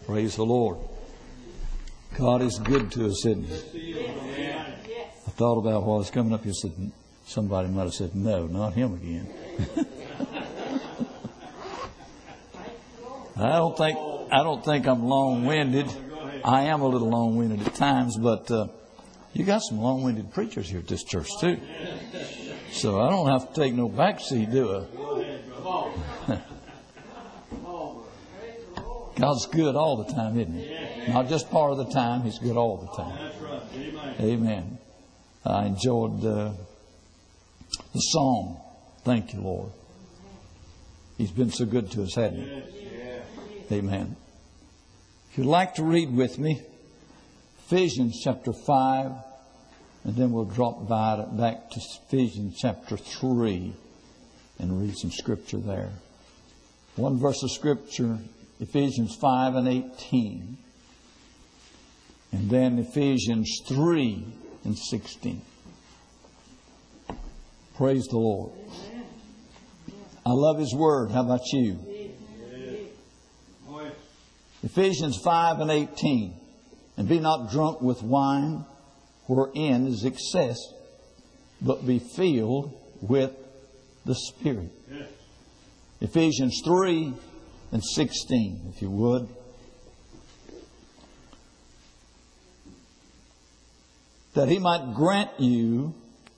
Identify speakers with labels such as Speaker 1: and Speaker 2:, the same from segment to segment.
Speaker 1: Praise the Lord. God is good to us, isn't He? I thought about while I was coming up here, said somebody might have said, no, not him again. I don't think I'm long-winded. I am a little long-winded at times, but you got some long-winded preachers here at this church too. So I don't have to take no backseat, do I? God's good all the time, isn't He? Not just part of the time. He's good all the time. Amen. I enjoyed the song. Thank you, Lord. He's been so good to us, hasn't He? Amen. If you'd like to read with me, Ephesians chapter 5, and then we'll drop back to Ephesians chapter 3 and read some scripture there. One verse of scripture, Ephesians 5 and 18. And then Ephesians 3 and 16. Praise the Lord. I love His Word. How about you? Ephesians 5 and 18. And be not drunk with wine, wherein is excess, but be filled with the Spirit. Ephesians 3 and 16, if you would. That He might grant you,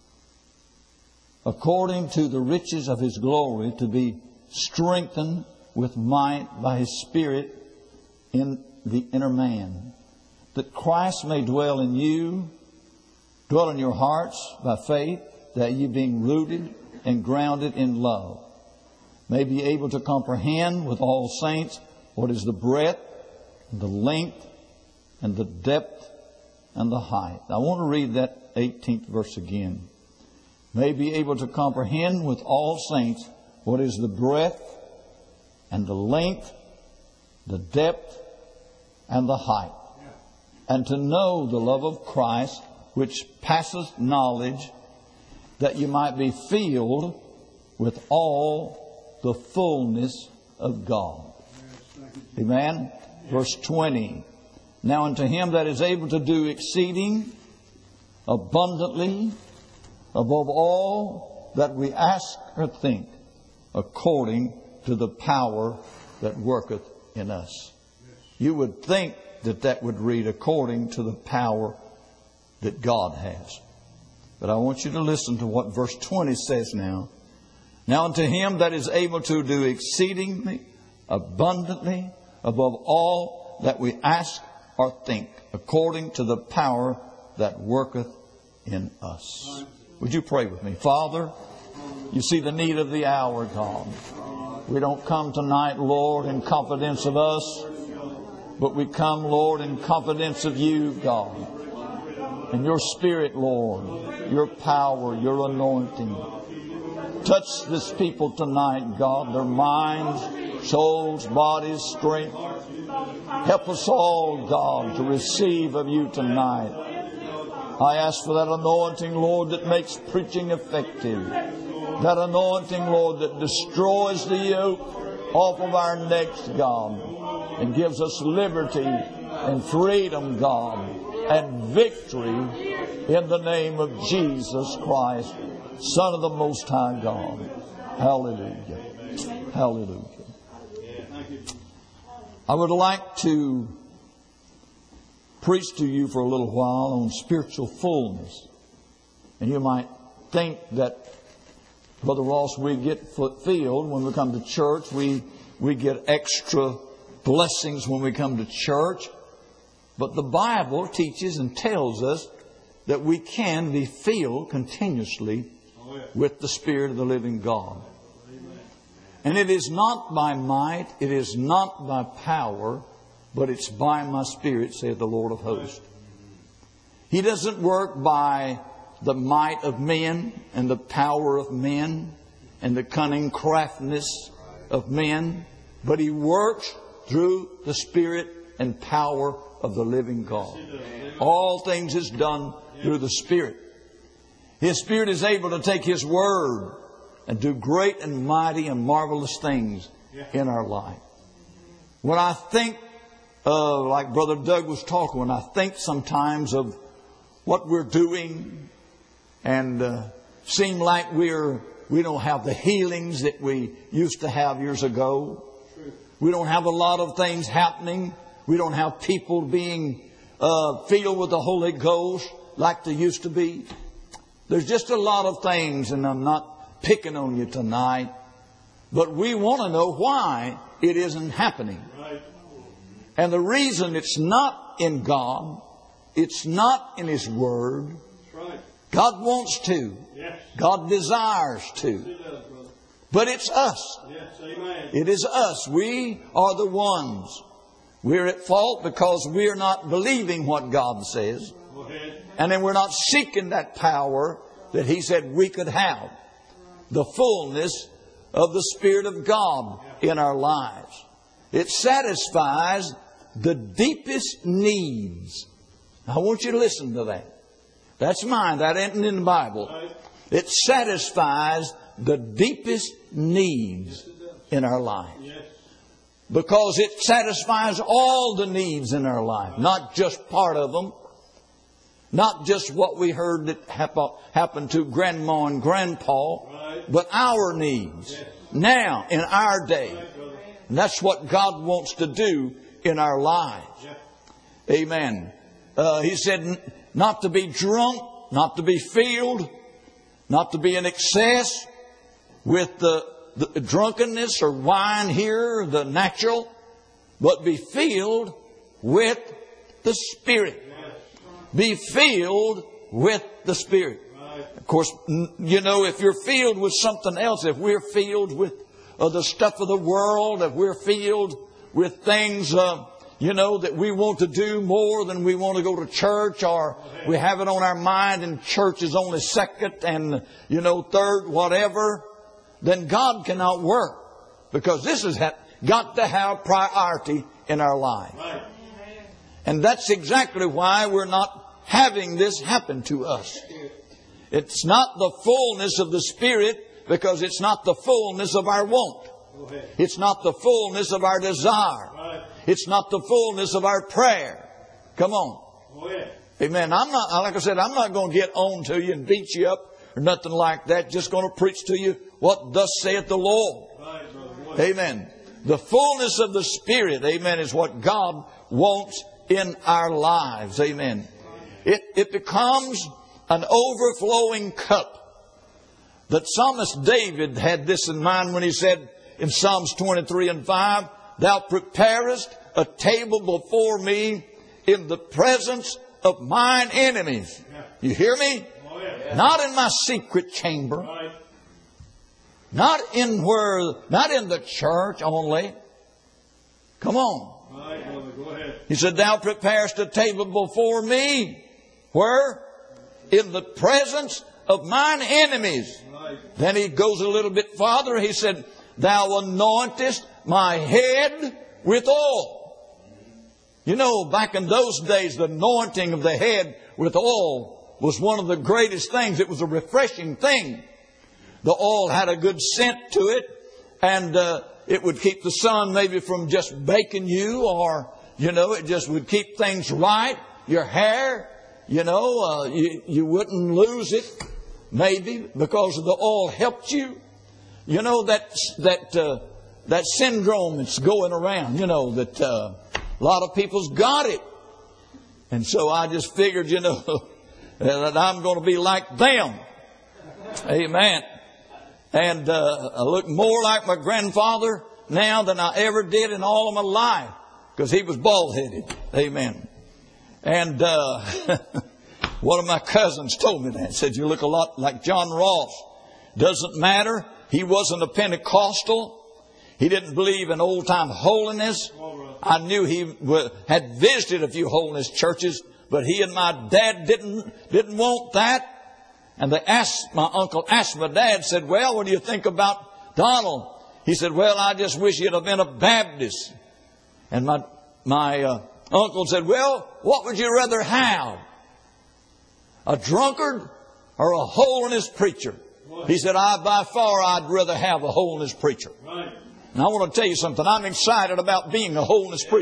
Speaker 1: according to the riches of His glory, to be strengthened with might by His Spirit in the inner man, that Christ may dwell in you, dwell in your hearts by faith, that you being rooted and grounded in love, may be able to comprehend with all saints what is the breadth, and the length, and the depth, and the height. I want to read that 18th verse again. May be able to comprehend with all saints what is the breadth, and the length, the depth, and the height. And to know the love of Christ, which passeth knowledge, that you might be filled with all the fullness of God. Amen. Verse 20. Now unto Him that is able to do exceeding abundantly above all that we ask or think, according to the power that worketh in us. You would think that would read according to the power that God has. But I want you to listen to what verse 20 says now. Now unto Him that is able to do exceedingly abundantly above all that we ask or think, according to the power that worketh in us. Would you pray with me? Father, you see the need of the hour, God. We don't come tonight, Lord, in confidence of us, but we come, Lord, in confidence of you, God. And your Spirit, Lord, your power, your anointing. Touch this people tonight, God, their minds, souls, bodies, strength. Help us all, God, to receive of you tonight. I ask for that anointing, Lord, that makes preaching effective. That anointing, Lord, that destroys the yoke off of our necks, God, and gives us liberty and freedom, God, and victory in the name of Jesus Christ, Son of the Most High God. Hallelujah. Hallelujah. I would like to preach to you for a little while on spiritual fullness. And you might think that, Brother Ross, we get filled when we come to church. We get extra blessings when we come to church. But the Bible teaches and tells us that we can be filled continuously with the Spirit of the living God. And it is not by might, it is not by power, but it's by my Spirit, saith the Lord of hosts. He doesn't work by the might of men and the power of men and the cunning craftiness of men, but He works through the Spirit and power of the living God. All things is done through the Spirit. His Spirit is able to take His Word and do great and mighty and marvelous things in our life. When I think like Brother Doug was talking, when I think sometimes of what we're doing and seem like we don't have the healings that we used to have years ago. We don't have a lot of things happening. We don't have people being filled with the Holy Ghost like they used to be. There's just a lot of things, and I'm not picking on you tonight, but we want to know why it isn't happening. And the reason it's not in God, it's not in His Word. God wants to. God desires to. But it's us. It is us. We are the ones. We're at fault because we're not believing what God says. And then we're not seeking that power that He said we could have. The fullness of the Spirit of God in our lives. It satisfies the deepest needs. I want you to listen to that. That's mine. That ain't in the Bible. It satisfies the deepest needs in our life. Because it satisfies all the needs in our life. Not just part of them. Not just what we heard that happened to Grandma and Grandpa. But our needs. Now, in our day. And that's what God wants to do in our lives. Amen. He said not to be drunk, not to be filled, not to be in excess with the drunkenness or wine here, the natural, but be filled with the Spirit. Be filled with the Spirit. Of course, you know, if you're filled with something else, if we're filled with the stuff of the world, if we're filled with things, that we want to do more than we want to go to church, or we have it on our mind and church is only second and, third, whatever, then God cannot work. Because this has got to have priority in our life. And that's exactly why we're not having this happen to us. It's not the fullness of the Spirit because it's not the fullness of our want. It's not the fullness of our desire. It's not the fullness of our prayer. Come on. Amen. I'm not going to get on to you and beat you up or nothing like that. Just going to preach to you what thus saith the Lord. Amen. The fullness of the Spirit, amen, is what God wants in our lives. Amen. It becomes an overflowing cup. The psalmist David had this in mind when he said in Psalms 23 and 5, Thou preparest a table before me in the presence of mine enemies. You hear me? Not in my secret chamber. Not in the church only. Come on. He said, Thou preparest a table before me. Where? In the presence of mine enemies. Then he goes a little bit farther. He said, Thou anointest my head with oil. Back in those days, the anointing of the head with oil was one of the greatest things. It was a refreshing thing. The oil had a good scent to it, and it would keep the sun maybe from just baking you, or, it just would keep things right. Your hair, you wouldn't lose it, maybe, because the oil helped you. That syndrome that's going around, that a lot of people's got it. And so I just figured, that I'm going to be like them. Amen. And I look more like my grandfather now than I ever did in all of my life, because he was bald-headed. Amen. And one of my cousins told me that. Said, you look a lot like John Ross. Doesn't matter. He wasn't a Pentecostal. He didn't believe in old-time holiness. I knew he had visited a few holiness churches, but he and my dad didn't want that. And my uncle asked my dad, said, well, what do you think about Donald? He said, well, I just wish he'd have been a Baptist. And my uncle said, well, what would you rather have? A drunkard or a holiness preacher? He said, by far, I'd rather have a holiness preacher. And I want to tell you something. I'm excited about being a holiness preacher.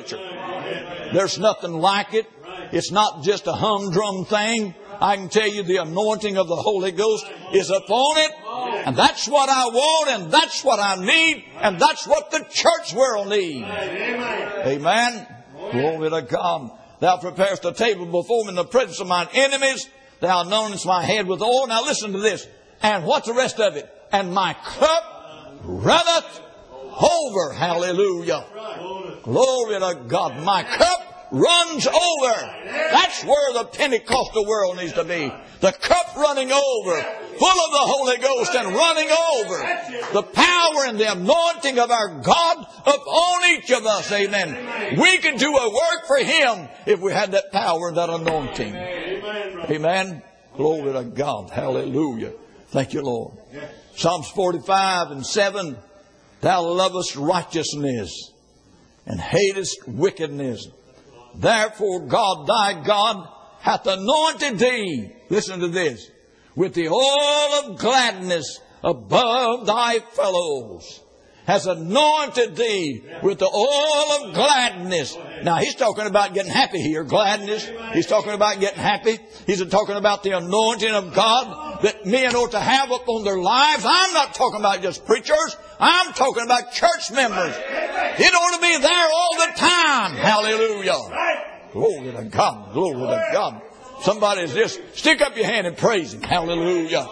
Speaker 1: There's nothing like it. It's not just a humdrum thing. I can tell you the anointing of the Holy Ghost is upon it. And that's what I want, and that's what I need, and that's what the church world needs. Amen. Glory to God. Thou preparest a table before me in the presence of mine enemies. Thou anointest my head with oil. Now listen to this. And what's the rest of it? And my cup runneth over. Hallelujah. Glory to God. My cup runs over. That's where the Pentecostal world needs to be. The cup running over, full of the Holy Ghost and running over. The power and the anointing of our God upon each of us. Amen. We can do a work for Him if we had that power and that anointing. Amen. Glory to God. Hallelujah. Thank you, Lord. Psalms 45:7. Thou lovest righteousness and hatest wickedness. Therefore God, thy God, hath anointed thee, listen to this, with the oil of gladness above thy fellows. Has anointed thee with the oil of gladness. Now he's talking about getting happy here, gladness. He's talking about getting happy. He's talking about the anointing of God that men ought to have upon their lives. I'm not talking about just preachers. I'm talking about church members. It ought to be there all the time. Hallelujah. Glory to God. Glory to God. Somebody just stick up your hand and praise Him. Hallelujah.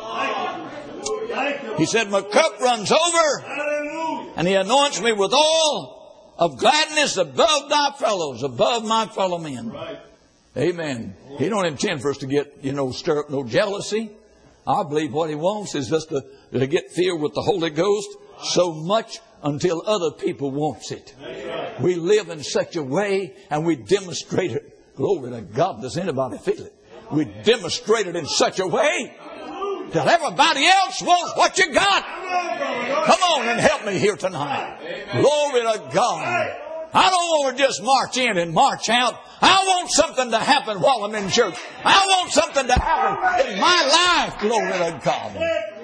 Speaker 1: He said, my cup runs over. And He anoints me with oil of gladness above thy fellows, above my fellow men. Right. Amen. He don't intend for us to get, stir up no jealousy. I believe what He wants is just to get filled with the Holy Ghost so much until other people wants it. Right. We live in such a way and we demonstrate it. Glory to God. Does anybody feel it? We demonstrate it in such a way that everybody else wants what you got. Come on and help me here tonight. Glory to God. I don't want to just march in and march out. I want something to happen while I'm in church. I want something to happen in my life. Glory to God.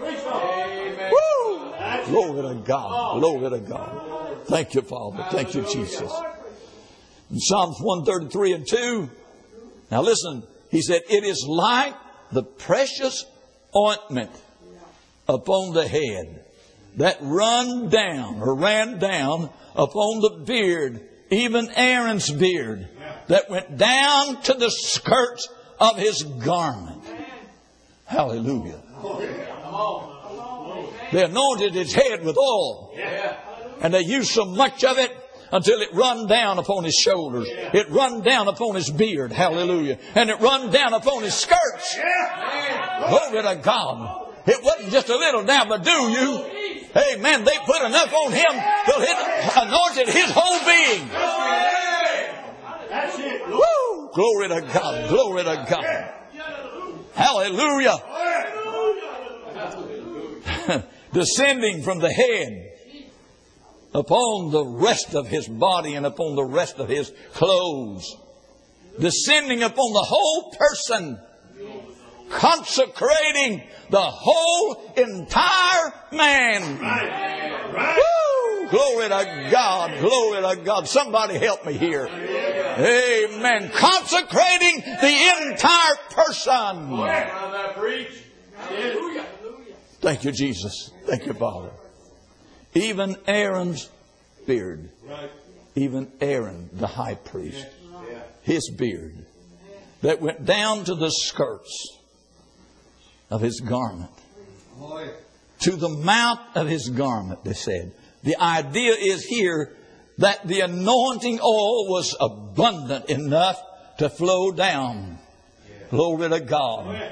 Speaker 1: Woo! Glory to God. Glory to God. Thank you, Father. Thank you, Jesus. In Psalms 133:2. Now listen. He said, it is like the precious ointment upon the head that ran down upon the beard, even Aaron's beard, that went down to the skirts of his garment. Hallelujah. They anointed his head with oil, and they used so much of it until it run down upon his shoulders. It run down upon his beard. Hallelujah. And it run down upon his skirts. Glory to God. It wasn't just a little down, but do you? Amen. They put enough on him till it anointed his whole being. Woo! Glory to God. Glory to God. Hallelujah. Descending from the head upon the rest of his body and upon the rest of his clothes. Descending upon the whole person. Consecrating the whole entire man. Woo! Glory to God. Glory to God. Somebody help me here. Amen. Consecrating the entire person. Thank you, Jesus. Thank you, Father. Even Aaron's beard. Even Aaron, the high priest. His beard. That went down to the skirts of his garment. To the mount of his garment, they said. The idea is here that the anointing oil was abundant enough to flow down. Glory to God.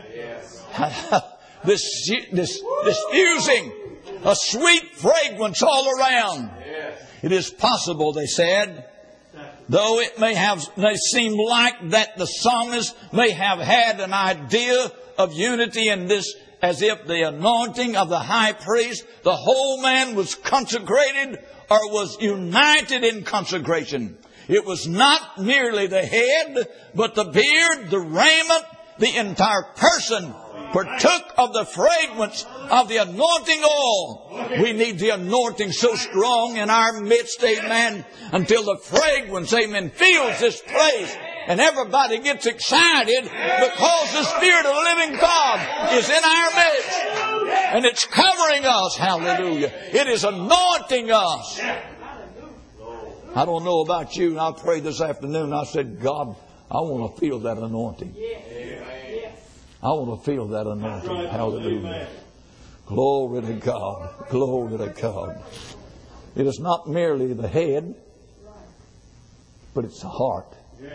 Speaker 1: This diffusing a sweet fragrance all around. It is possible, they said, though it may seem like that the psalmist may have had an idea of unity in this, as if the anointing of the high priest, the whole man was consecrated or was united in consecration. It was not merely the head, but the beard, the raiment, the entire person partook of the fragrance of the anointing oil. We need the anointing so strong in our midst, amen, until the fragrance, amen, fills this place. And everybody gets excited because the Spirit of the living God is in our midst. And it's covering us. Hallelujah. It is anointing us. I don't know about you. I prayed this afternoon. I said, God, I want to feel that anointing. I want to feel that anointing. Hallelujah. Glory to God. Glory to God. It is not merely the head, but it's the heart.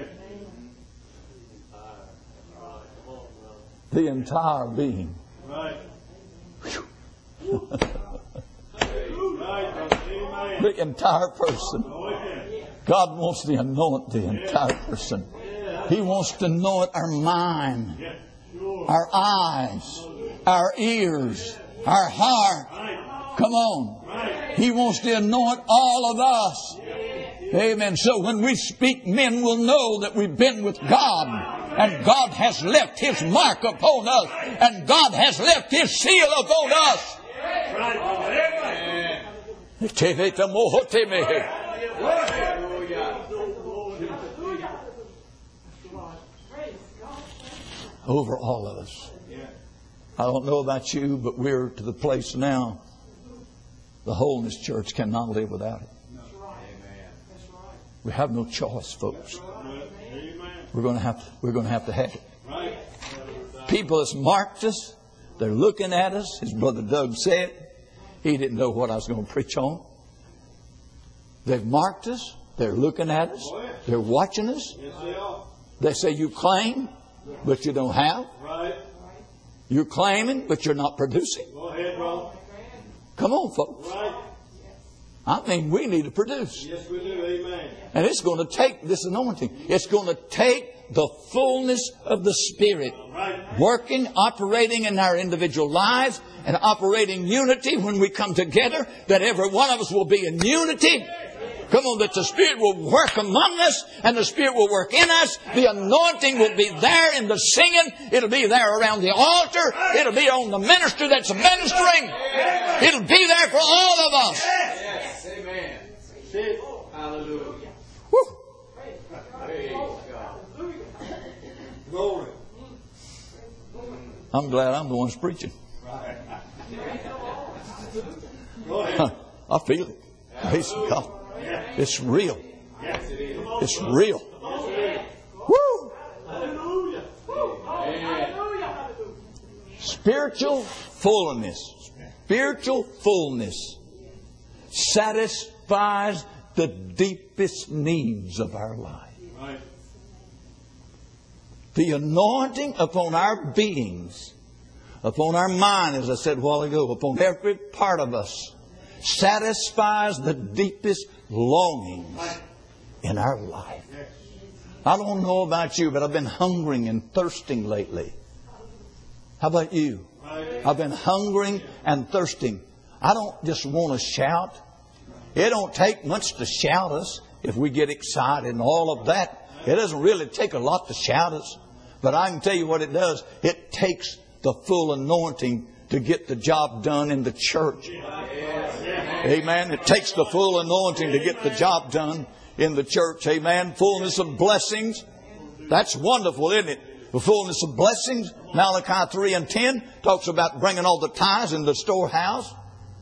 Speaker 1: The entire being. The entire person. God wants to anoint the entire person. He wants to anoint our mind, our eyes, our ears, our heart. Come on. He wants to anoint all of us. Amen. So when we speak, men will know that we've been with God. And God has left His mark upon us. And God has left His seal upon us. Over all of us. I don't know about you, but we're to the place now. The Holiness Church cannot live without it. We have no choice, folks. We're going to have to have it. People that's marked us, they're looking at us. As Brother Doug said, he didn't know what I was going to preach on. They've marked us. They're looking at us. They're watching us. They say you claim, but you don't have. You're claiming, but you're not producing. Come on, folks. I mean, we need to produce.
Speaker 2: Yes, we do. Amen.
Speaker 1: And it's going to take this anointing. It's going to take the fullness of the Spirit working, operating in our individual lives and operating unity when we come together, that every one of us will be in unity. Come on, that the Spirit will work among us and the Spirit will work in us. The anointing will be there in the singing. It'll be there around the altar. It'll be on the minister that's ministering. It'll be there for all of us.
Speaker 2: Amen. Hallelujah.
Speaker 1: Woo.
Speaker 2: Praise God. Glory.
Speaker 1: I'm glad I'm the one that's preaching. I feel it. Praise God. It's real. It's real. Woo! Spiritual fullness. Spiritual fullness satisfies the deepest needs of our life. The anointing upon our beings, upon our mind, as I said a while ago, upon every part of us, satisfies the deepest longings in our life. I don't know about you, but I've been hungering and thirsting lately. How about you? I've been hungering and thirsting. I don't just want to shout. It don't take much to shout us if we get excited and all of that. It doesn't really take a lot to shout us. But I can tell you what it does. It takes the full anointing to get the job done in the church. Amen. It takes the full anointing to get the job done in the church. Amen. Fullness of blessings. That's wonderful, isn't it? The fullness of blessings. Malachi 3 and 10 talks about bringing all the tithes in the storehouse.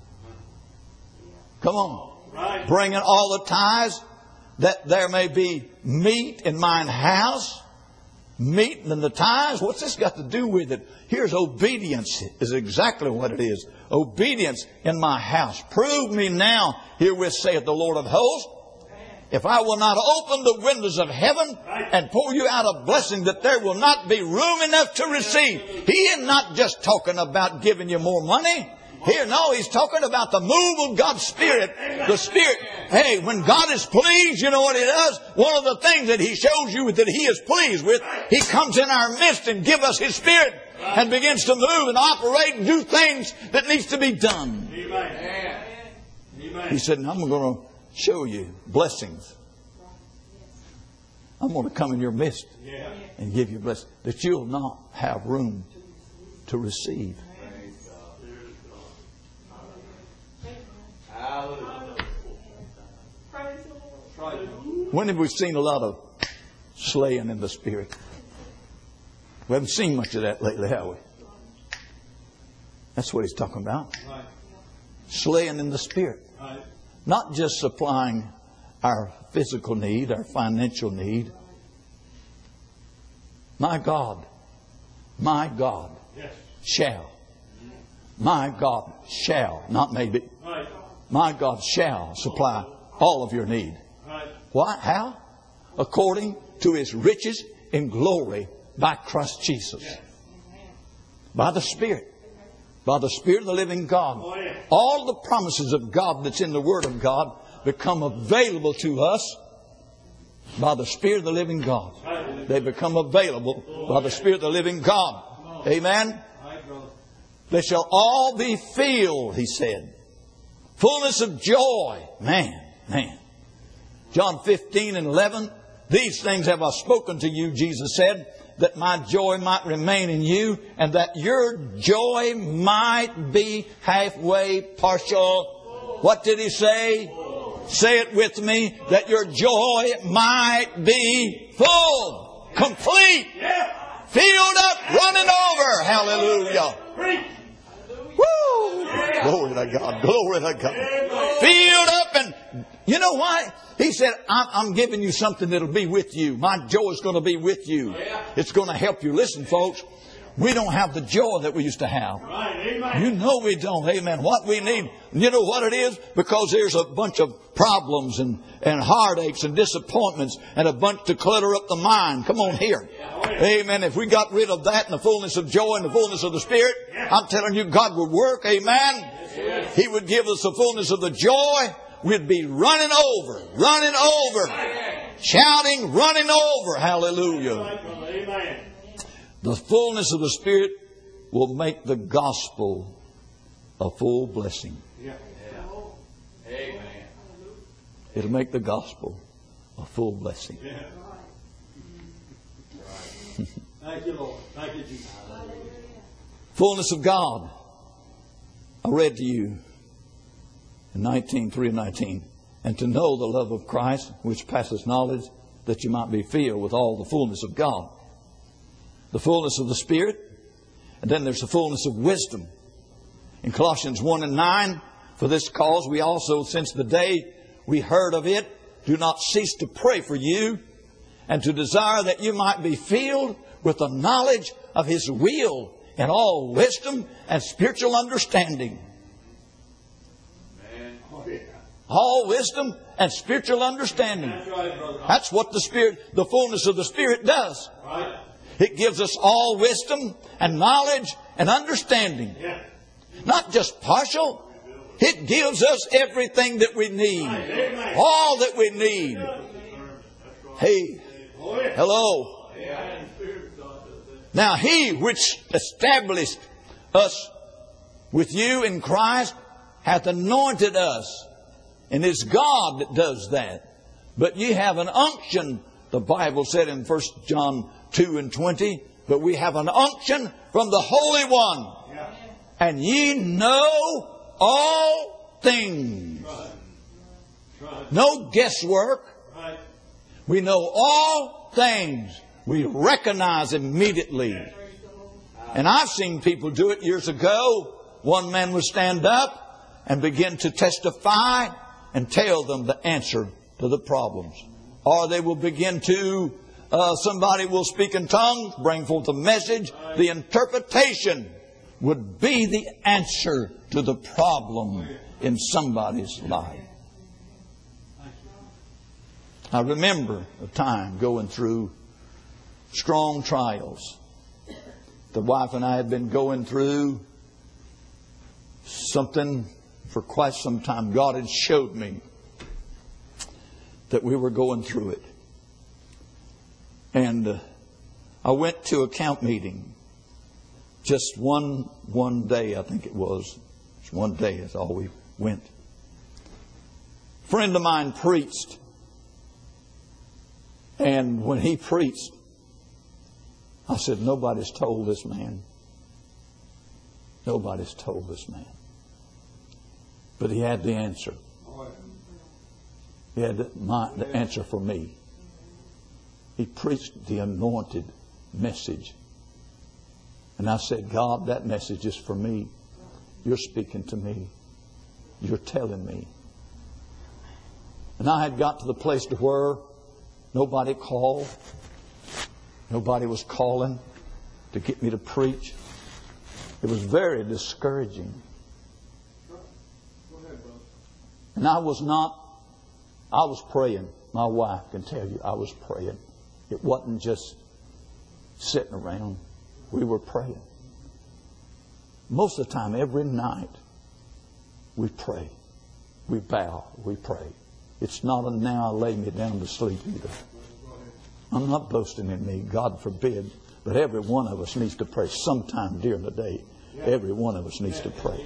Speaker 1: Come on. Bringing all the tithes, that there may be meat in mine house. Meat and the tithes. What's this got to do with it? Here's obedience is exactly what it is. Obedience in my house. Prove me now, herewith saith the Lord of hosts, if I will not open the windows of heaven and pour you out a blessing, that there will not be room enough to receive. He is not just talking about giving you more money. Here, no, He's talking about the move of God's Spirit. The Spirit. Hey, when God is pleased, you know what He does? One of the things that He shows you that He is pleased with, He comes in our midst and gives us His Spirit and begins to move and operate and do things that needs to be done.
Speaker 2: Amen.
Speaker 1: He said, I'm going to show you blessings. I'm going to come in your midst and give you blessings that you'll not have room to receive. When have we seen a lot of slaying in the Spirit? We haven't seen much of that lately, have we? That's what he's talking about. Slaying in the Spirit. Not just supplying our physical need, our financial need. My God shall. My God shall, not maybe. My God shall supply all of your need. Why? How? According to His riches in glory by Christ Jesus. By the Spirit. By the Spirit of the living God. All the promises of God that's in the Word of God become available to us by the Spirit of the living God. They become available by the Spirit of the living God. Amen? They shall all be filled, He said. Fullness of joy. Man. John 15:11. These things have I spoken to you, Jesus said, that my joy might remain in you and that your joy might be halfway, partial. What did He say? Say it with me. That your joy might be full, complete, filled up, running over. Hallelujah. Woo! Glory to God. Glory to God. Filled up, and you know why? He said, I'm giving you something that'll be with you. My joy is going to be with you. It's going to help you. Listen, folks. We don't have the joy that we used to have. You know we don't. Amen. What we need, you know what it is? Because there's a bunch of problems and heartaches and disappointments and a bunch to clutter up the mind. Come on here. Amen. If we got rid of that and the fullness of joy and the fullness of the Spirit, I'm telling you, God would work. Amen. He would give us the fullness of the joy. We'd be running over, shouting, running over. Hallelujah. The fullness of the Spirit will make the gospel a full blessing.
Speaker 2: Amen.
Speaker 1: It'll make the gospel a full blessing.
Speaker 2: Thank you, Lord. Thank you, Jesus.
Speaker 1: Fullness of God. I read to you in 19:3-19. And to know the love of Christ, which passes knowledge, that you might be filled with all the fullness of God. The fullness of the Spirit. And then there's the fullness of wisdom. In Colossians 1:9, for this cause we also, since the day we heard of it, do not cease to pray for you and to desire that you might be filled with the knowledge of His will in all wisdom and spiritual understanding. All wisdom and spiritual understanding. That's what the Spirit, the fullness of the Spirit does. It gives us all wisdom and knowledge and understanding. Not just partial. It gives us everything that we need. All that we need. Hey. Hello. Now He which established us with you in Christ hath anointed us. And it's God that does that. But ye have an unction, the Bible said in 1 John 2:20. But we have an unction from the Holy One. And ye know all things. No guesswork. We know all things. We recognize immediately. And I've seen people do it years ago. One man would stand up and begin to testify and tell them the answer to the problems. Or they will begin to, somebody will speak in tongues, bring forth a message. The interpretation would be the answer to the problem in somebody's life. I remember a time going through strong trials. The wife and I had been going through something for quite some time. God had showed me that we were going through it. And I went to a camp meeting. Just one day, I think it was. Just one day is all we went. A friend of mine preached. And when he preached, I said, nobody's told this man Nobody's told this man. But he had the answer. He had the answer for me. He preached the anointed message. And I said, God, that message is for me. You're speaking to me. You're telling me. And I had got to the place to where nobody called. Nobody was calling to get me to preach. It was very discouraging. And I was praying. My wife can tell you I was praying. It wasn't just sitting around. We were praying. Most of the time, every night, we pray. We bow. We pray. It's not a now I lay me down to sleep either. I'm not boasting in me. God forbid. But every one of us needs to pray sometime during the day. Every one of us needs to pray.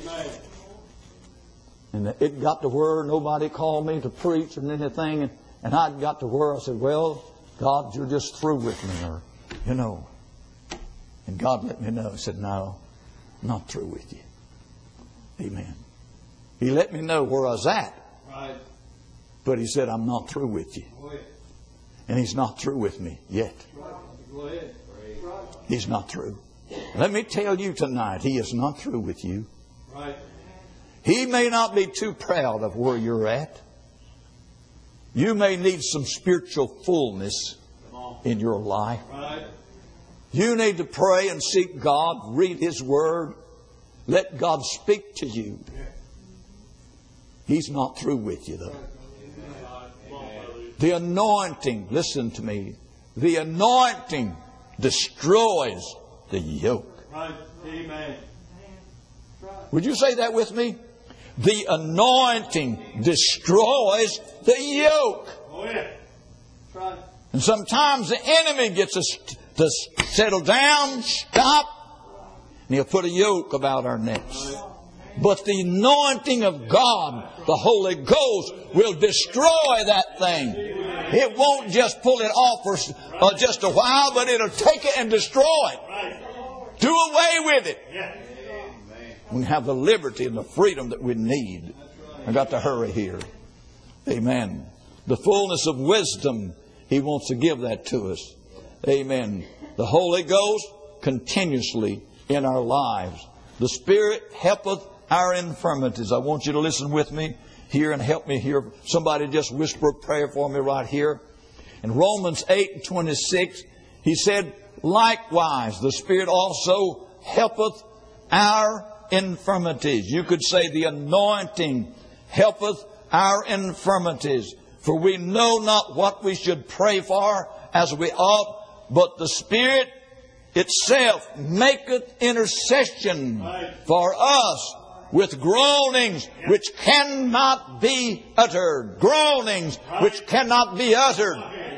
Speaker 1: And it got to where nobody called me to preach or anything. And I got to where I said, well, God, you're just through with me. Or, you know. And God let me know. He said, no, I'm not through with you. Amen. He let me know where I was at. Right. But He said, I'm not through with you. And He's not through with me yet. Go ahead. He's not through. Let me tell you tonight, He is not through with you. Right. He may not be too proud of where you're at. You may need some spiritual fullness in your life. Right. You need to pray and seek God, read His Word. Let God speak to you. He's not through with you, though. The anointing, listen to me, the anointing destroys the yoke. Right. Amen. Would you say that with me? The anointing destroys the yoke. Oh, yeah. Right. And sometimes the enemy gets us to settle down, stop, and he'll put a yoke about our necks. But the anointing of God, the Holy Ghost, will destroy that thing. It won't just pull it off for just a while, but it'll take it and destroy it. Do away with it. We have the liberty and the freedom that we need. I've got to hurry here. Amen. The fullness of wisdom, He wants to give that to us. Amen. The Holy Ghost continuously in our lives. The Spirit helpeth our infirmities. I want you to listen with me here and help me here. Somebody just whisper a prayer for me right here. In Romans 8:26, he said, likewise, the Spirit also helpeth our infirmities. You could say the anointing helpeth our infirmities. For we know not what we should pray for as we ought, but the Spirit itself maketh intercession for us with groanings which cannot be uttered. Groanings which cannot be uttered.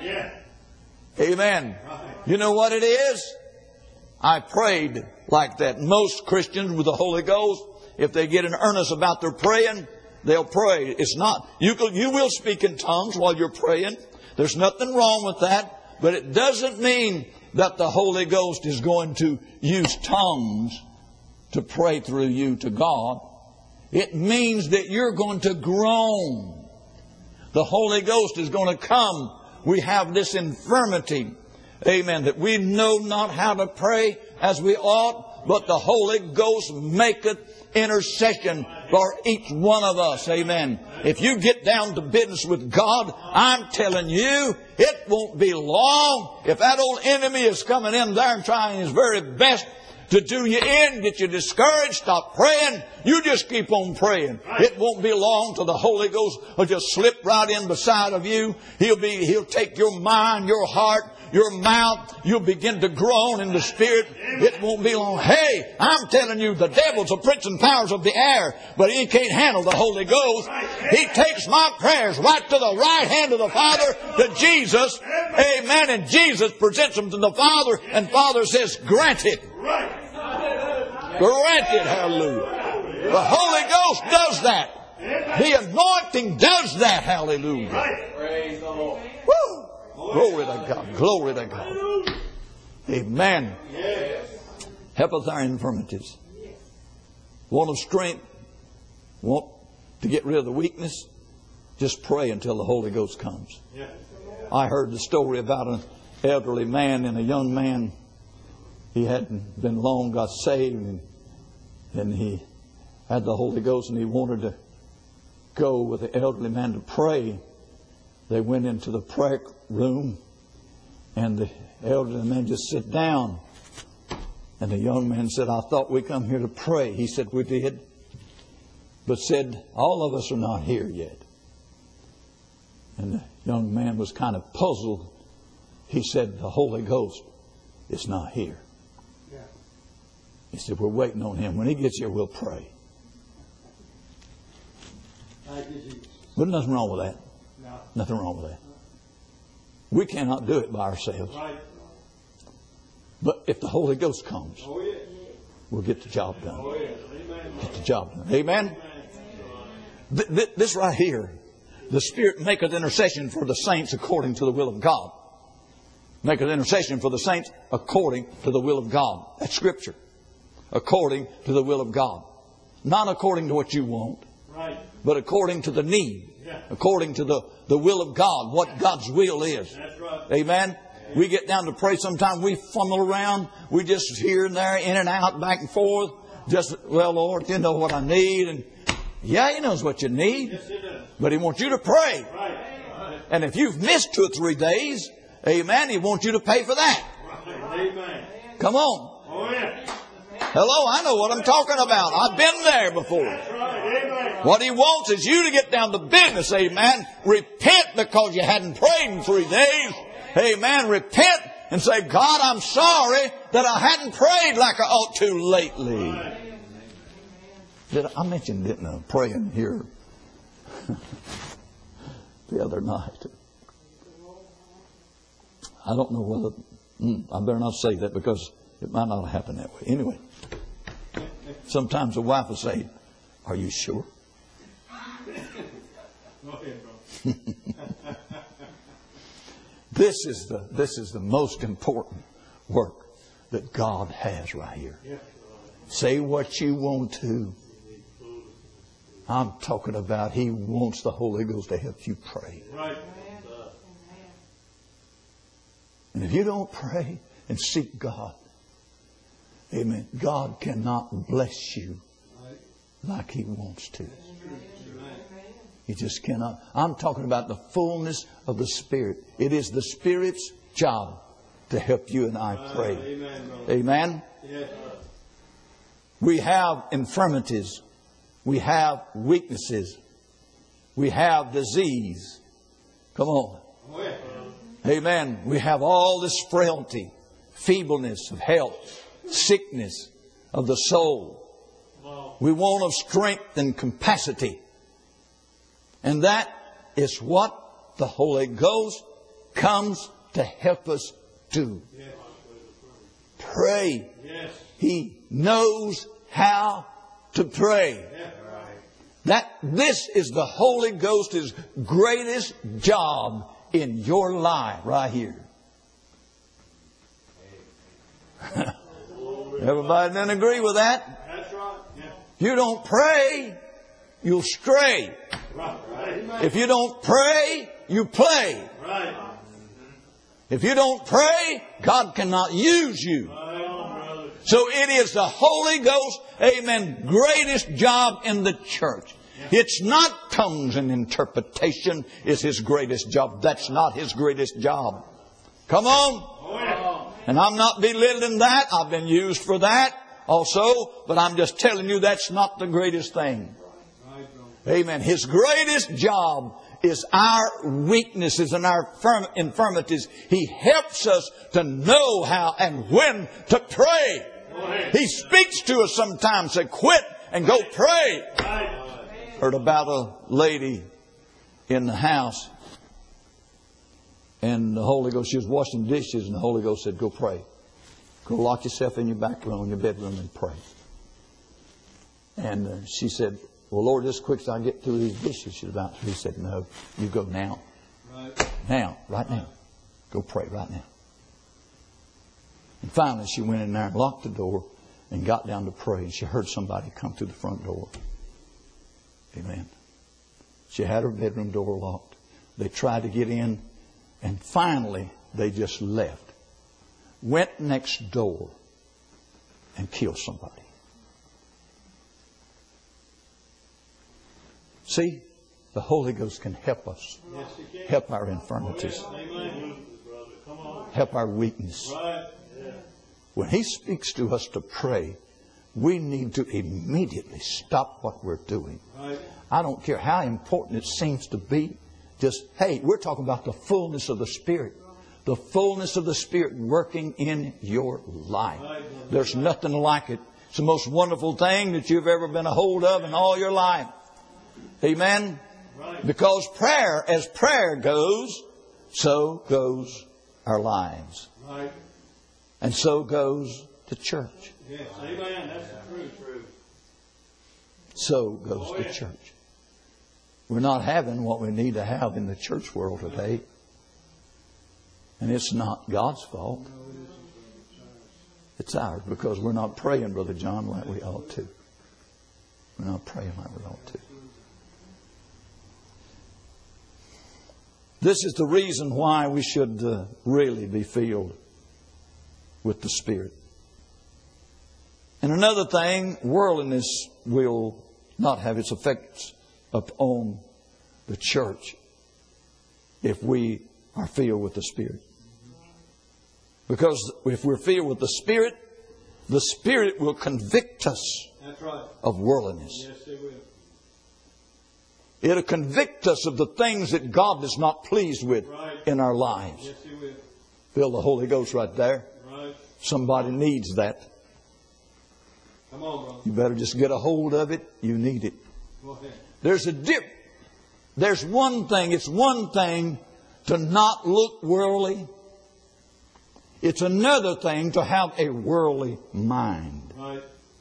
Speaker 1: Amen. You know what it is? I prayed like that. Most Christians with the Holy Ghost, if they get in earnest about their praying, they'll pray. It's not, you will speak in tongues while you're praying. There's nothing wrong with that. But it doesn't mean that the Holy Ghost is going to use tongues to pray through you to God. It means that you're going to groan. The Holy Ghost is going to come. We have this infirmity. Amen. That we know not how to pray as we ought, but the Holy Ghost maketh intercession for each one of us. Amen. If you get down to business with God, I'm telling you, it won't be long. If that old enemy is coming in there and trying his very best to do you in, get you discouraged, stop praying, you just keep on praying. It won't be long till the Holy Ghost will just slip right in beside of you. He'll take your mind, your heart, your mouth. You'll begin to groan in the Spirit. It won't be long. Hey, I'm telling you, the devil's a prince and powers of the air, but he can't handle the Holy Ghost. He takes my prayers right to the right hand of the Father, to Jesus. Amen. And Jesus presents them to the Father, and Father says, granted. Granted. Hallelujah. The Holy Ghost does that. The anointing does that. Hallelujah. Praise the Lord. Woo! Glory to God. Glory to God. Amen. Helpeth our infirmities. Want of strength? Want to get rid of the weakness? Just pray until the Holy Ghost comes.
Speaker 2: Yeah.
Speaker 1: I heard the story about an elderly man and a young man. He hadn't been long got saved, and he had the Holy Ghost, and he wanted to go with the elderly man to pray. They went into the prayer room, and the elderly man just sat down. And the young man said, I thought we come here to pray. He said, we did. But said, all of us are not here yet. And the young man was kind of puzzled. He said, the Holy Ghost is not here.
Speaker 2: Yeah.
Speaker 1: He said, we're waiting on Him. When He gets here, we'll pray.
Speaker 2: Thank you, Jesus.
Speaker 1: But nothing wrong with that.
Speaker 2: No.
Speaker 1: Nothing wrong with that. We cannot do it by ourselves.
Speaker 2: Right.
Speaker 1: But if the Holy Ghost comes,
Speaker 2: Oh, yeah.
Speaker 1: we'll get the job done.
Speaker 2: Oh, yeah. Amen.
Speaker 1: Get the job done. Amen? This right here, the Spirit maketh intercession for the saints according to the will of God. Maketh intercession for the saints according to the will of God. That's Scripture. According to the will of God. Not according to what you want,
Speaker 2: Right.
Speaker 1: but according to the need.
Speaker 2: Yeah.
Speaker 1: According to the will of God, what God's will is.
Speaker 2: That's right.
Speaker 1: Amen? We get down to pray sometimes, we funnel around. We just here and there, in and out, back and forth. Just, well, Lord, you know what I need. And yeah, He knows what you need.
Speaker 2: Yes, He does.
Speaker 1: But He wants you to pray.
Speaker 2: Right.
Speaker 1: And if you've missed 2 or 3 days, amen, He wants you to pay for that.
Speaker 2: Right. Amen.
Speaker 1: Come on.
Speaker 2: Oh, yeah.
Speaker 1: Hello, I know what I'm talking about. I've been there before.
Speaker 2: That's right. Amen.
Speaker 1: What He wants is you to get down to business, amen. Repent because you hadn't prayed in 3 days. Amen. Repent and say, God, I'm sorry that I hadn't prayed like I ought to lately. I mentioned, didn't I, praying here the other night. I don't know whether, I better not say that because it might not happen that way. Anyway, sometimes a wife will say, are you sure?
Speaker 2: Go ahead, bro.
Speaker 1: This is the most important work that God has right here.
Speaker 2: Yeah.
Speaker 1: Say what you want to. I'm talking about He wants the Holy Ghost to help you pray.
Speaker 2: Right.
Speaker 1: And if you don't pray and seek God, amen, God cannot bless you like He wants to. He just cannot. I'm talking about the fullness of the Spirit. It is the Spirit's job to help you and I pray.
Speaker 2: Amen.
Speaker 1: Amen?
Speaker 2: Yes.
Speaker 1: We have infirmities. We have weaknesses. We have disease. Come on.
Speaker 2: Oh, yeah.
Speaker 1: Amen. We have all this frailty, feebleness of health, sickness of the soul. We want of strength and capacity. And that is what the Holy Ghost comes to help us do.
Speaker 2: Yes.
Speaker 1: Pray.
Speaker 2: Yes.
Speaker 1: He knows how to pray.
Speaker 2: Yeah.
Speaker 1: This is the Holy Ghost's greatest job in your life right here. Everybody didn't agree with that?
Speaker 2: That's right. Yeah.
Speaker 1: If you don't pray, you'll stray.
Speaker 2: Right. Right.
Speaker 1: If you don't pray, you play.
Speaker 2: Right.
Speaker 1: If you don't pray, God cannot use you.
Speaker 2: Right on, brother.
Speaker 1: So it is the Holy Ghost, amen, greatest job in the church. It's not tongues and interpretation is His greatest job. That's not His greatest job. Come on.
Speaker 2: Oh, yeah.
Speaker 1: And I'm not belittling that. I've been used for that also. But I'm just telling you that's not the greatest thing.
Speaker 2: Right, bro.
Speaker 1: Amen. His greatest job is our weaknesses and our infirmities. He helps us to know how and when to pray. He speaks to us sometimes, say, quit and go pray.
Speaker 2: Right.
Speaker 1: Heard about a lady in the house, and the Holy Ghost, she was washing dishes, and the Holy Ghost said, go pray. Go lock yourself in your back room, in your bedroom, and pray. And she said, well, Lord, just quick as I get through these dishes. He said, no, you go now.
Speaker 2: Right.
Speaker 1: Now, right now. Go pray right now. And finally she went in there and locked the door and got down to pray. And she heard somebody come through the front door. Amen. She had her bedroom door locked. They tried to get in, and finally they just left. Went next door and killed somebody. See, the Holy Ghost can help us.
Speaker 2: Yes, He can.
Speaker 1: Help our infirmities.
Speaker 2: Amen. Come on.
Speaker 1: Help our weakness.
Speaker 2: Right. Yeah.
Speaker 1: When He speaks to us to pray, we need to immediately stop what we're doing.
Speaker 2: Right.
Speaker 1: I don't care how important it seems to be. Just, hey, we're talking about the fullness of the Spirit. The fullness of the Spirit working in your life. There's nothing like it. It's the most wonderful thing that you've ever been a hold of in all your life. Amen?
Speaker 2: Right.
Speaker 1: Because prayer, as prayer goes, so goes our lives.
Speaker 2: Right.
Speaker 1: And so goes the church.
Speaker 2: Yes. Amen. That's the truth.
Speaker 1: So goes the church. We're not having what we need to have in the church world today. And it's not God's fault. It's ours because we're not praying, Brother John, like we ought to. We're not praying like we ought to. This is the reason why we should really be filled with the Spirit. And another thing, worldliness will not have its effects upon the church if we are filled with the Spirit. Because if we're filled with the Spirit will convict us
Speaker 2: That's right.
Speaker 1: of worldliness.
Speaker 2: Yes, it will.
Speaker 1: It'll convict us of the things that God is not pleased with
Speaker 2: Right.
Speaker 1: in our lives.
Speaker 2: Yes, it will.
Speaker 1: Feel the Holy Ghost right there.
Speaker 2: Right.
Speaker 1: Somebody needs that.
Speaker 2: Come on, brother.
Speaker 1: You better just get a hold of it. You need it.
Speaker 2: Go ahead.
Speaker 1: There's one thing. It's one thing to not look worldly. It's another thing to have a worldly mind.
Speaker 2: Right.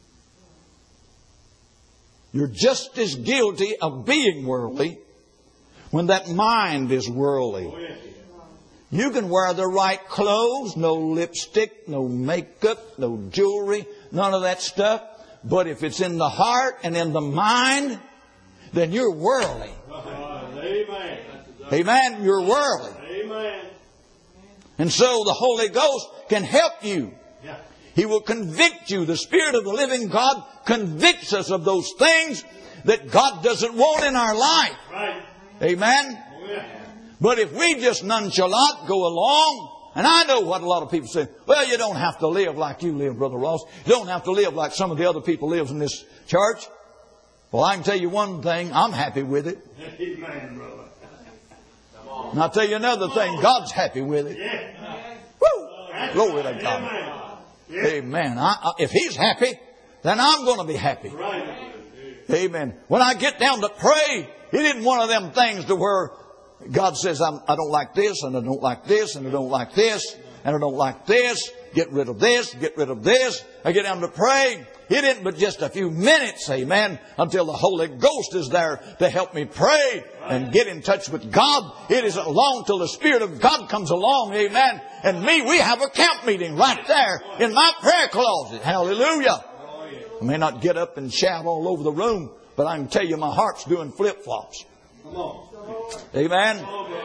Speaker 1: You're just as guilty of being worldly when that mind is worldly.
Speaker 2: Oh, yes.
Speaker 1: You can wear the right clothes, no lipstick, no makeup, no jewelry, none of that stuff. But if it's in the heart and in the mind, then you're worldly.
Speaker 2: Amen.
Speaker 1: Amen. You're worldly.
Speaker 2: Amen.
Speaker 1: And so the Holy Ghost can help you.
Speaker 2: Yeah.
Speaker 1: He will convict you. The Spirit of the living God convicts us of those things that God doesn't want in our life.
Speaker 2: Right.
Speaker 1: Amen.
Speaker 2: Oh, yeah.
Speaker 1: But if we just nonchalant go along, and I know what a lot of people say, well, you don't have to live like you live, Brother Ross. You don't have to live like some of the other people live in this church. Well, I can tell you one thing. I'm happy with it.
Speaker 2: Amen, brother.
Speaker 1: And I'll tell you another thing. God's happy with it.
Speaker 2: Yeah.
Speaker 1: Woo! Glory to God.
Speaker 2: Amen.
Speaker 1: Amen. If He's happy, then I'm going to be happy.
Speaker 2: Right.
Speaker 1: Amen. When I get down to pray, it isn't one of them things to where God says, I don't like this, and I don't like this, and I don't like this, and I don't like this. Get rid of this, get rid of this. I get down to pray. It isn't but just a few minutes, amen, until the Holy Ghost is there to help me pray and get in touch with God. It isn't long till the Spirit of God comes along, amen. And we have a camp meeting right there in my prayer closet. Hallelujah. I may not get up and shout all over the room, but I can tell you my heart's doing flip-flops.
Speaker 2: Come on.
Speaker 1: Amen.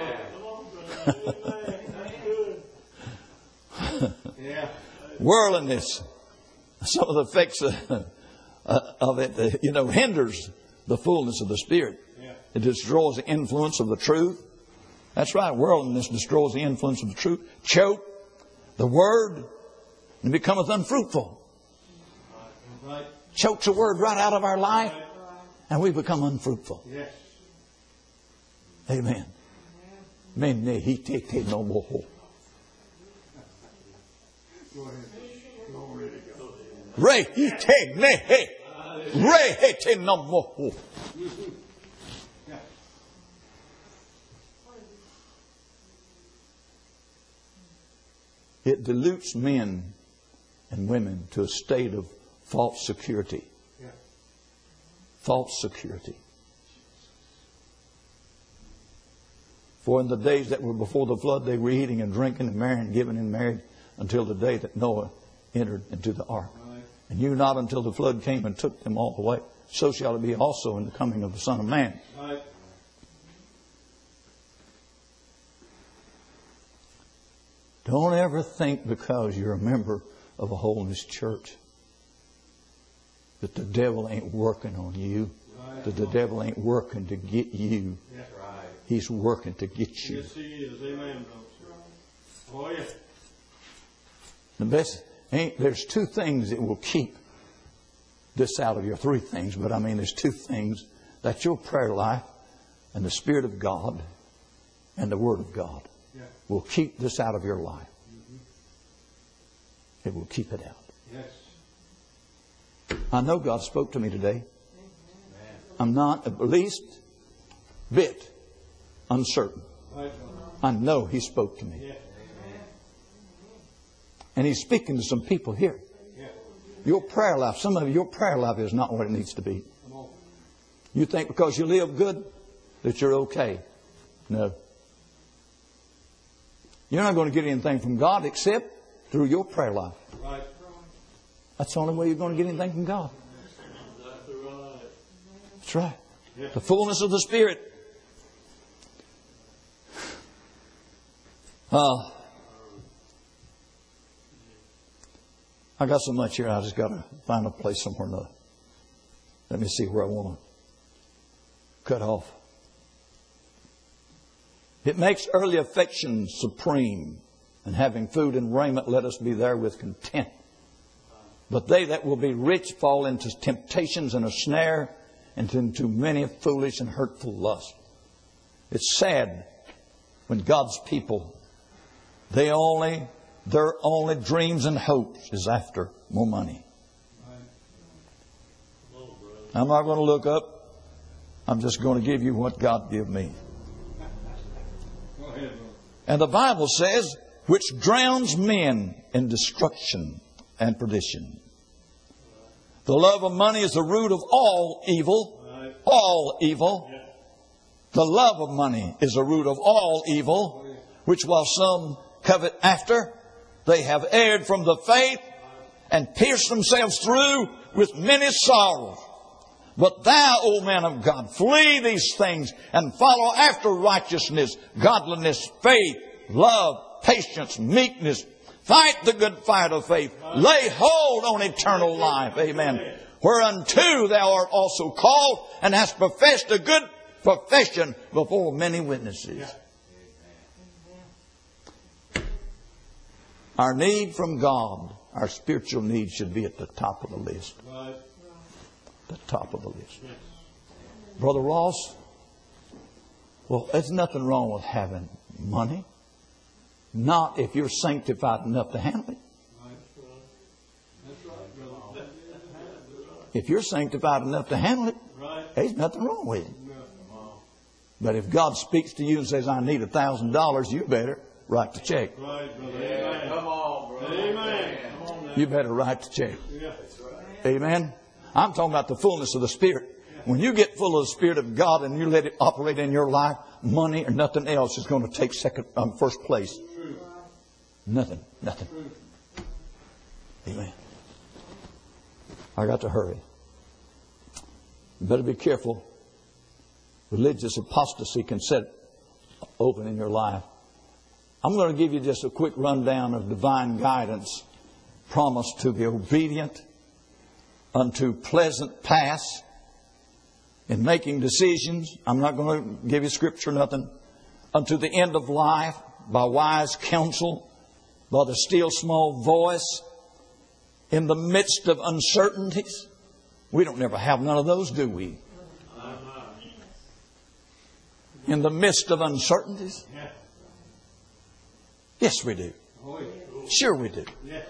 Speaker 2: Yeah.
Speaker 1: Worldliness. Some of the effects of it, hinders the fullness of the Spirit.
Speaker 2: Yeah.
Speaker 1: It destroys the influence of the truth. That's right. Worldliness destroys the influence of the truth. Choke the word and becometh unfruitful.
Speaker 2: Right.
Speaker 1: Chokes the word right out of our life and we become unfruitful.
Speaker 2: Yes.
Speaker 1: Amen. Amen. He take no more.
Speaker 2: Go ahead. Glory to God.
Speaker 1: Re he take ne re he te no more. It dilutes men and women to a state of false security.
Speaker 2: Yeah.
Speaker 1: False security. For in the days that were before the flood, they were eating and drinking and marrying and giving and married until the day that Noah entered into the ark.
Speaker 2: Right.
Speaker 1: And you not until the flood came and took them all away. So shall it be also in the coming of the Son of Man.
Speaker 2: Right.
Speaker 1: Don't ever think because you're a member of a holiness church that the devil ain't working on you.
Speaker 2: Right.
Speaker 1: That the devil ain't working to get you.
Speaker 2: Yeah. Right.
Speaker 1: He's working to get you.
Speaker 2: Yes, he is. Amen, brother. Oh, yeah.
Speaker 1: The best there's two things that will keep this out of your three things, but I mean there's two things. That's your prayer life and the Spirit of God and the Word of God will keep this out of your life. It will keep it out.
Speaker 2: Yes.
Speaker 1: I know God spoke to me today. I'm not the least bit uncertain.
Speaker 2: Right.
Speaker 1: I know He spoke to me.
Speaker 2: Yeah.
Speaker 1: And He's speaking to some people here.
Speaker 2: Yeah.
Speaker 1: Your prayer life, some of you, your prayer life is not what it needs to be.
Speaker 2: Come on.
Speaker 1: You think because you live good that you're okay. No. You're not going to get anything from God except through your prayer life.
Speaker 2: Right.
Speaker 1: That's the only way you're going to get anything from God.
Speaker 2: That's right.
Speaker 1: That's right.
Speaker 2: Yeah.
Speaker 1: The fullness of the Spirit. I got so much here, I just got to find a place somewhere. Let me see where I want to cut off. It makes early affection supreme, and having food and raiment, let us be there with content. But they that will be rich fall into temptations and a snare, and into many foolish and hurtful lusts. It's sad when God's people, their only dreams and hopes is after more money. I'm not going to look up. I'm just going to give you what God gave me.
Speaker 2: Go ahead, brother.
Speaker 1: And the Bible says, which drowns men in destruction and perdition. The love of money is the root of all evil.
Speaker 2: Right.
Speaker 1: All evil.
Speaker 2: Yeah.
Speaker 1: The love of money is the root of all evil, which while some covet after, they have erred from the faith and pierced themselves through with many sorrows. But thou, O man of God, flee these things and follow after righteousness, godliness, faith, love, patience, meekness. Fight the good fight of faith. Lay hold on eternal life. Amen. Whereunto thou art also called and hast professed a good profession before many witnesses. Our need from God, our spiritual need should be at the top of the list.
Speaker 2: Right.
Speaker 1: The top of the list. Brother Ross, well, there's nothing wrong with having money. Not if you're sanctified enough to handle it.
Speaker 2: That's right, brother.
Speaker 1: If you're sanctified enough to handle it,
Speaker 2: Right.
Speaker 1: there's nothing wrong with it.
Speaker 2: No.
Speaker 1: But if God speaks to you and says, I need $1,000, you better write the check.
Speaker 2: Right, brother. Amen. Come on, brother. Amen. Come on now.
Speaker 1: You better write the check.
Speaker 2: Yeah.
Speaker 1: Amen. I'm talking about the fullness of the Spirit. When you get full of the Spirit of God and you let it operate in your life, money or nothing else is going to take first place. Nothing. Amen. I got to hurry. You better be careful. Religious apostasy can set open in your life. I'm going to give you just a quick rundown of divine guidance promised to the obedient unto pleasant paths in making decisions. I'm not going to give you scripture, nothing. Unto the end of life by wise counsel, by the still small voice, in the midst of uncertainties. We don't never have none of those, do we? In the midst of uncertainties? Yes, we do. Sure we do.
Speaker 2: Yes.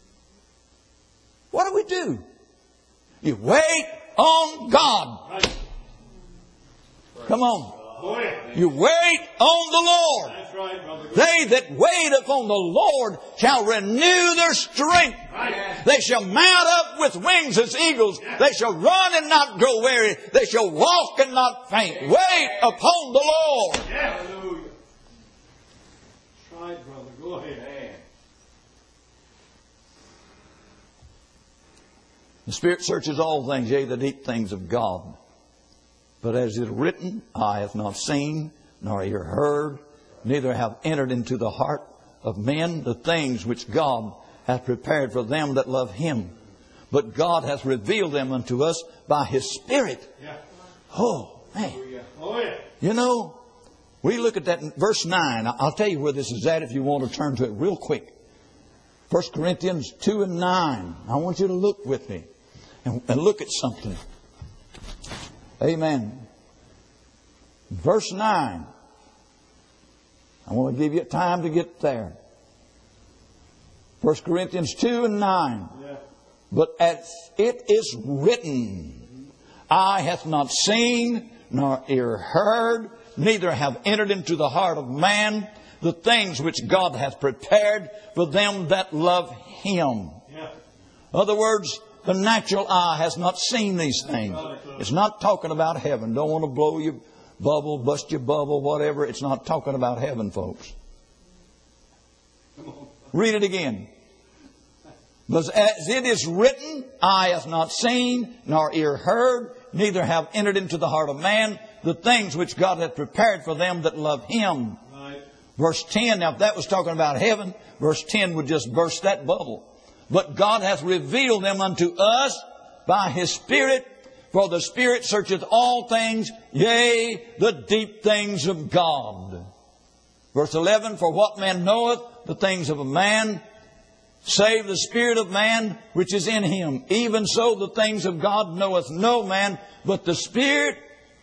Speaker 1: What do? You wait on God.
Speaker 2: Right.
Speaker 1: Come on.
Speaker 2: Go ahead.
Speaker 1: You wait on the Lord.
Speaker 2: That's right, brother.
Speaker 1: They that wait upon the Lord shall renew their strength.
Speaker 2: Right.
Speaker 1: They shall mount up with wings as eagles. They shall run and not grow weary. They shall walk and not faint. Wait upon the Lord.
Speaker 2: Hallelujah. That's right, brother. Go ahead.
Speaker 1: Spirit searches all things, yea, the deep things of God. But as it is written, eye hath not seen, nor ear heard, neither have entered into the heart of men the things which God hath prepared for them that love Him. But God hath revealed them unto us by His Spirit.
Speaker 2: Yeah.
Speaker 1: Oh, man.
Speaker 2: Oh, yeah.
Speaker 1: You know, we look at that in verse 9. I'll tell you where this is at if you want to turn to it real quick. 1 Corinthians 2 and 9. I want you to look with me and look at something. Amen. Verse 9. I want to give you time to get there. 1 Corinthians 2 and 9.
Speaker 2: Yeah.
Speaker 1: But as it is written, eye hath not seen, nor ear heard, neither have entered into the heart of man the things which God hath prepared for them that love Him.
Speaker 2: Yeah.
Speaker 1: In other words, the natural eye has not seen these things. It's not talking about heaven. Don't want to blow your bubble, bust your bubble, whatever. It's not talking about heaven, folks. Read it again. But as it is written, eye hath not seen, nor ear heard, neither have entered into the heart of man the things which God hath prepared for them that love Him.
Speaker 2: Right.
Speaker 1: Verse 10, now if that was talking about heaven, verse 10 would just burst that bubble. But God hath revealed them unto us by His Spirit, for the Spirit searcheth all things, yea, the deep things of God. Verse 11, for what man knoweth the things of a man, save the spirit of man which is in him? Even so the things of God knoweth no man, but the Spirit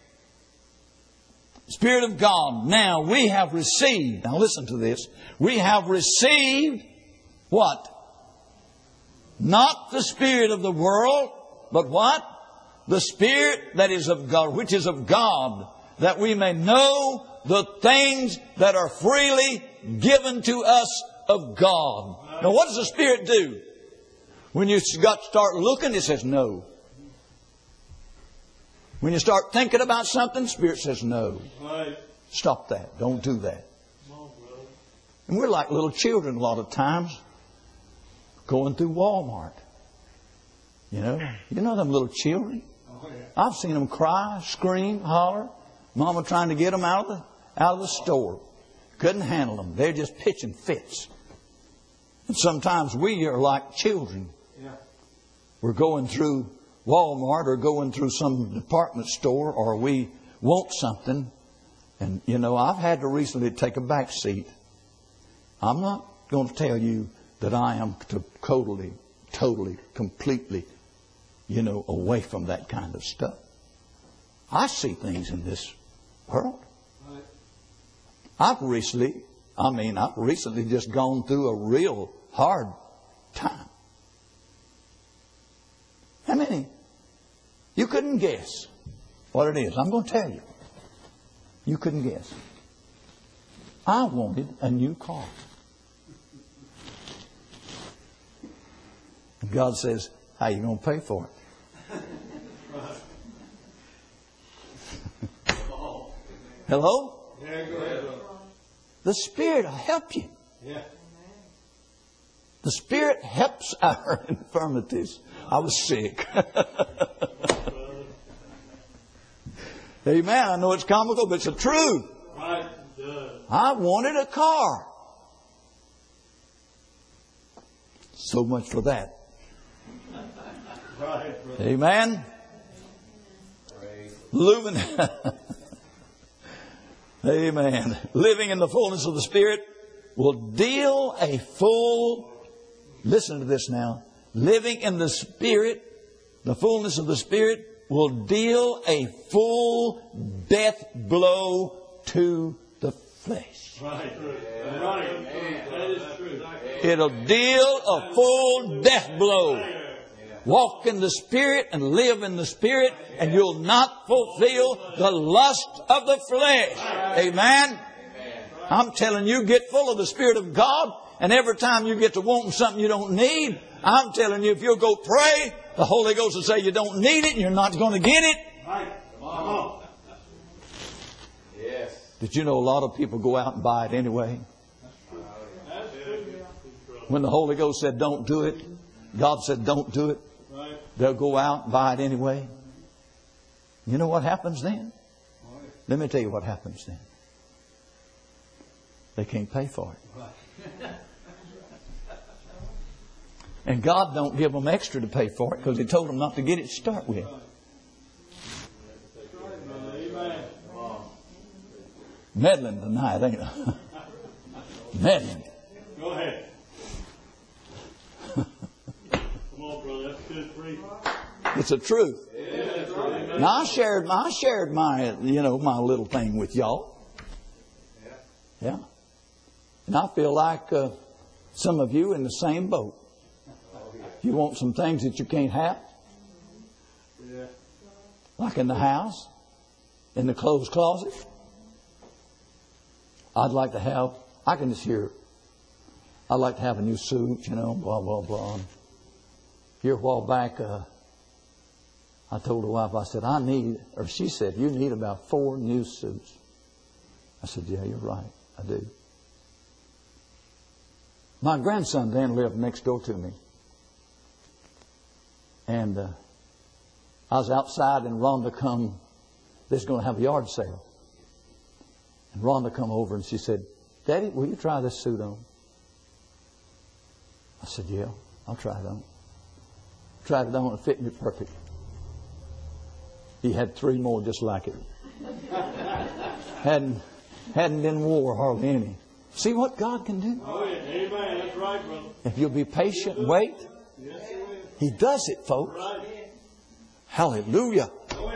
Speaker 1: of God. Now we have received, now listen to this, we have received what? Not the spirit of the world, but what? The Spirit that is of God, which is of God, that we may know the things that are freely given to us of God. Now what does the Spirit do? When you got to start looking, it says no. When you start thinking about something, the Spirit says no.
Speaker 2: Right.
Speaker 1: Stop that. Don't do that. And we're like little children a lot of times going through Walmart. You know them little children?
Speaker 2: Oh, yeah.
Speaker 1: I've seen them cry, scream, holler. Mama trying to get them out of the store. Couldn't handle them. They're just pitching fits. And sometimes we are like children.
Speaker 2: Yeah.
Speaker 1: We're going through Walmart or going through some department store, or we want something. And, I've had to recently take a back seat. I'm not going to tell you that I am totally, completely, away from that kind of stuff. I see things in this world.
Speaker 2: Right.
Speaker 1: I've recently just gone through a real hard time. How many? You couldn't guess what it is. I'm going to tell you. You couldn't guess. I wanted a new car. And God says, how are you going to pay for it? Hello?
Speaker 2: Yeah, go ahead.
Speaker 1: The Spirit will help you.
Speaker 2: Yeah.
Speaker 1: The Spirit helps our infirmities. I was sick. Amen. I know it's comical, but it's the truth.
Speaker 2: Right.
Speaker 1: I wanted a car. So much for that.
Speaker 2: Right.
Speaker 1: Amen. Amen. Living in the fullness of the Spirit will deal a full, listen to this now, living in the Spirit, the fullness of the Spirit, will deal a full death blow to the flesh.
Speaker 2: Right. Right. That is true.
Speaker 1: It'll deal a full death blow. Walk in the Spirit and live in the Spirit, and you'll not fulfill the lust of the flesh. Amen. I'm telling you, get full of the Spirit of God, and every time you get to wanting something you don't need, I'm telling you, if you'll go pray, the Holy Ghost will say you don't need it and you're not going to get it.
Speaker 2: Right. Come on.
Speaker 3: Yes.
Speaker 1: Did you know a lot of people go out and buy it anyway?
Speaker 2: That's true.
Speaker 1: When the Holy Ghost said don't do it, God said don't do it. They'll go out and buy it anyway. You know what happens then? Let me tell you what happens then. They can't pay for it. And God don't give them extra to pay for it because He told them not to get it to start with. Meddling tonight, ain't I? Meddling.
Speaker 2: Go ahead. Come on, brother. That's good preaching.
Speaker 1: It's the truth.
Speaker 2: Yeah,
Speaker 1: now I shared my my little thing with y'all. Yeah. And I feel like some of you in the same boat. You want some things that you can't have?
Speaker 2: Yeah.
Speaker 1: Like in the house, in the clothes closet. I'd like to have a new suit, blah, blah, blah. Here a while back, I told the wife, I said, she said, you need about 4 new suits. I said, yeah, you're right. I do. My grandson then lived next door to me. And I was outside and Rhonda come. They was going to have a yard sale. And Rhonda come over and she said, Daddy, will you try this suit on? I said, yeah, I'll try it on. Tried it on and it fit me perfect. He had 3 more just like it. Hadn't been wore hardly any. See what God can do?
Speaker 2: Oh, yeah. Amen. That's right, brother.
Speaker 1: If you'll be patient and wait,
Speaker 2: Yes,
Speaker 1: He does it, folks.
Speaker 2: right.
Speaker 1: Hallelujah.
Speaker 2: Go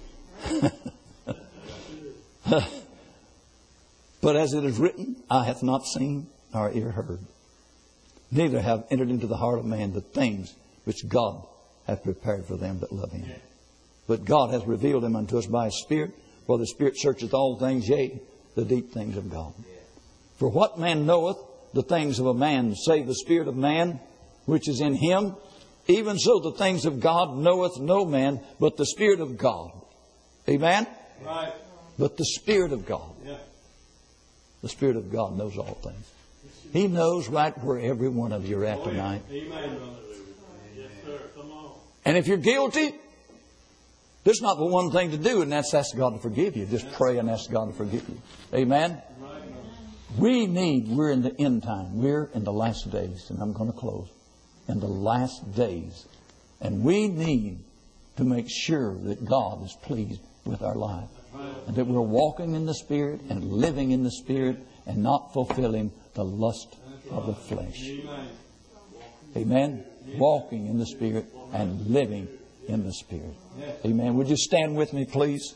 Speaker 2: ahead.
Speaker 1: But as it is written, eye hath not seen, nor ear heard. Neither have entered into the heart of man the things which God hath prepared for them that love Him. But God hath revealed them unto us by His Spirit, for the Spirit searcheth all things, yea, the deep things of God. For what man knoweth the things of a man, save the Spirit of man, which is in him? Even so the things of God knoweth no man, but the Spirit of God. Amen?
Speaker 2: Right.
Speaker 1: But the Spirit of God.
Speaker 2: Yeah.
Speaker 1: The Spirit of God knows all things. He knows right where every one of you are at tonight.
Speaker 2: Amen, brother. Yes, sir. Come on.
Speaker 1: And if you're guilty, there's not but one thing to do, and that's ask God to forgive you. Just pray and ask God to forgive you. Amen? We're in the end time. We're in the last days. And I'm going to close. In the last days. And we need to make sure that God is pleased with our life. And that we're walking in the Spirit and living in the Spirit and not fulfilling the lust of the flesh. Amen? Walking in the Spirit and living in the Spirit. Amen. Would you stand with me, please?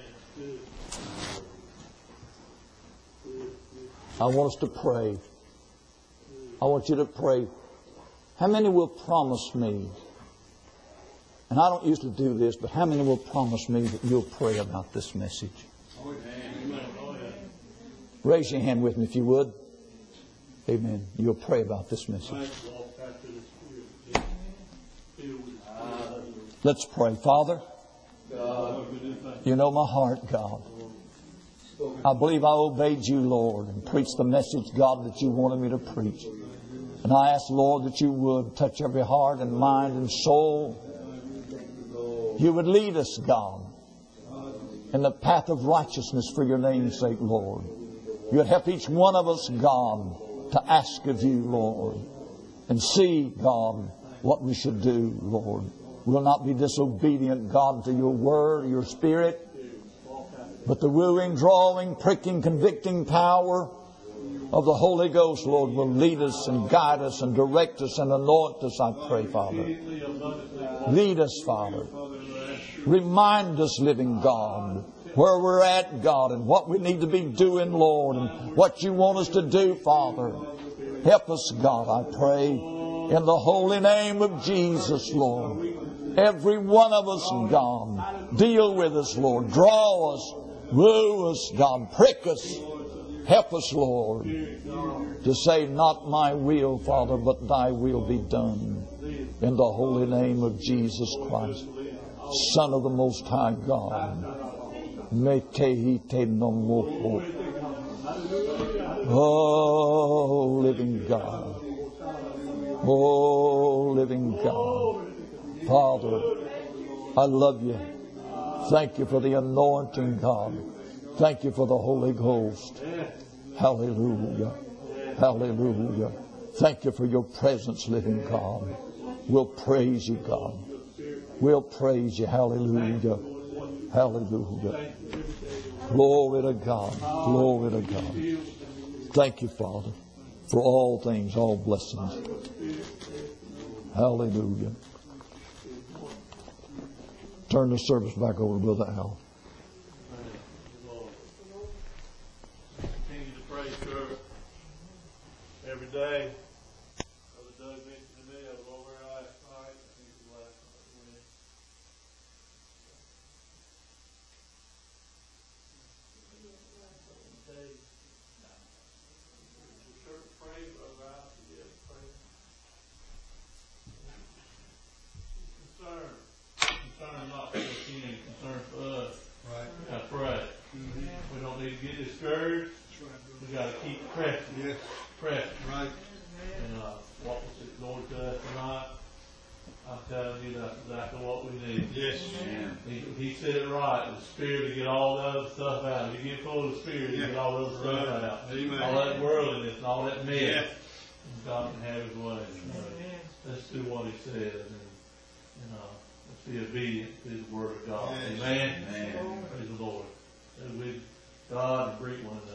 Speaker 1: I want us to pray. I want you to pray. How many will promise me? And I don't usually do this, but how many will promise me that you'll pray about this message? Raise your hand with me if you would. Amen. You'll pray about this message. Let's pray. Father, you know my heart, God. I believe I obeyed you, Lord, and preached the message, God, that you wanted me to preach. And I ask, Lord, that you would touch every heart and mind and soul. You would lead us, God, in the path of righteousness for your name's sake, Lord. You would help each one of us, God, to ask of you, Lord, and see, God, what we should do, Lord. We'll not be disobedient, God, to your word, your Spirit, but the wooing, drawing, pricking, convicting power of the Holy Ghost, Lord, will lead us and guide us and direct us and anoint us, I pray, Father. Lead us, Father. Remind us, living God, where we're at, God, and what we need to be doing, Lord, and what you want us to do, Father. Help us, God, I pray, in the holy name of Jesus, Lord. Every one of us, God, deal with us, Lord. Draw us, woo us, God, prick us. Help us, Lord, to say, not my will, Father, but thy will be done. In the holy name of Jesus Christ, Son of the Most High God. Oh, living God. Oh, living God. Father, I love you. Thank you for the anointing, God. Thank you for the Holy Ghost. Hallelujah. Hallelujah. Thank you for your presence, living God. We'll praise you, God. We'll praise you. Hallelujah. Hallelujah. Glory to God. Glory to God. Thank you, Father, for all things, all blessings. Hallelujah. Turn the service back over to Brother Al.
Speaker 2: Continue to pray, sir. Every day. Brother Doug mentioned to me, I was over there last night. I think it was last night. Sure, pray, Brother Al. Yes, pray. Concern not for the king, concern for us. Right. We got to pray. Mm-hmm. We don't need to get discouraged. We got to keep pressing. Yes. Pressing. Right. And what was it Lord to us tonight? I'm telling you, that's exactly what we need. Yes. He said it right. The Spirit to get all the other stuff out. You get full of the Spirit, you get all the other stuff out. Amen. All that worldliness and all that mess. Yeah. And God can have His way. Let's do what He said. And let's be obedient to His Word of God. Yes. Amen. Amen. Praise the Lord. With God and greet one another.